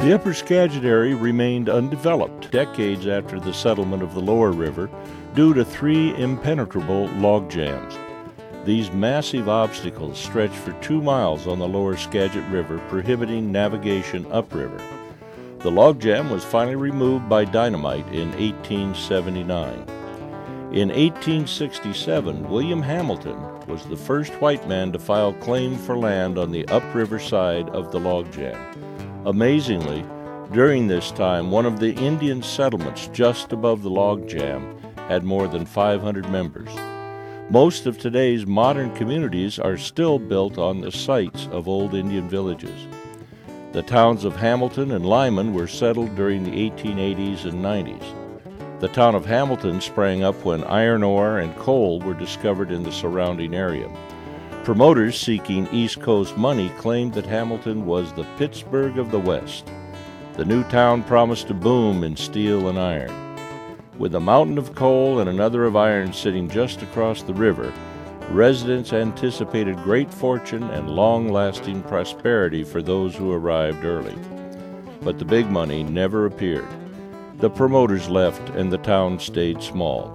The upper Skagit area remained undeveloped decades after the settlement of the lower river due to 3 impenetrable log jams. These massive obstacles stretched for 2 miles on the lower Skagit River, prohibiting navigation upriver. The logjam was finally removed by dynamite in 1879. In 1867, William Hamilton was the first white man to file claim for land on the upriver side of the logjam. Amazingly, during this time, one of the Indian settlements just above the logjam had more than 500 members. Most of today's modern communities are still built on the sites of old Indian villages. The towns of Hamilton and Lyman were settled during the 1880s and 90s. The town of Hamilton sprang up when iron ore and coal were discovered in the surrounding area. Promoters seeking East Coast money claimed that Hamilton was the Pittsburgh of the West. The new town promised to boom in steel and iron. With a mountain of coal and another of iron sitting just across the river, residents anticipated great fortune and long-lasting prosperity for those who arrived early. But the big money never appeared. The promoters left and the town stayed small.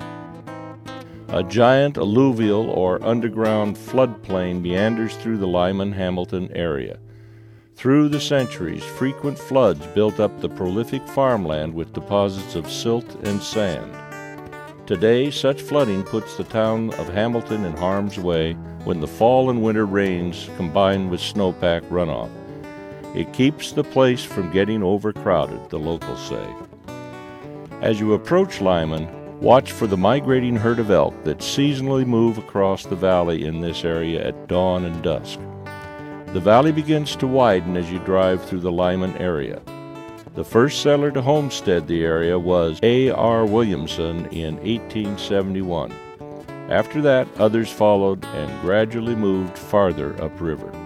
A giant alluvial or underground floodplain meanders through the Lyman-Hamilton area. Through the centuries, frequent floods built up the prolific farmland with deposits of silt and sand. Today, such flooding puts the town of Hamilton in harm's way when the fall and winter rains combine with snowpack runoff. It keeps the place from getting overcrowded, the locals say. As you approach Lyman, watch for the migrating herd of elk that seasonally move across the valley in this area at dawn and dusk. The valley begins to widen as you drive through the Lyman area. The first settler to homestead the area was A.R. Williamson in 1871. After that, others followed and gradually moved farther upriver.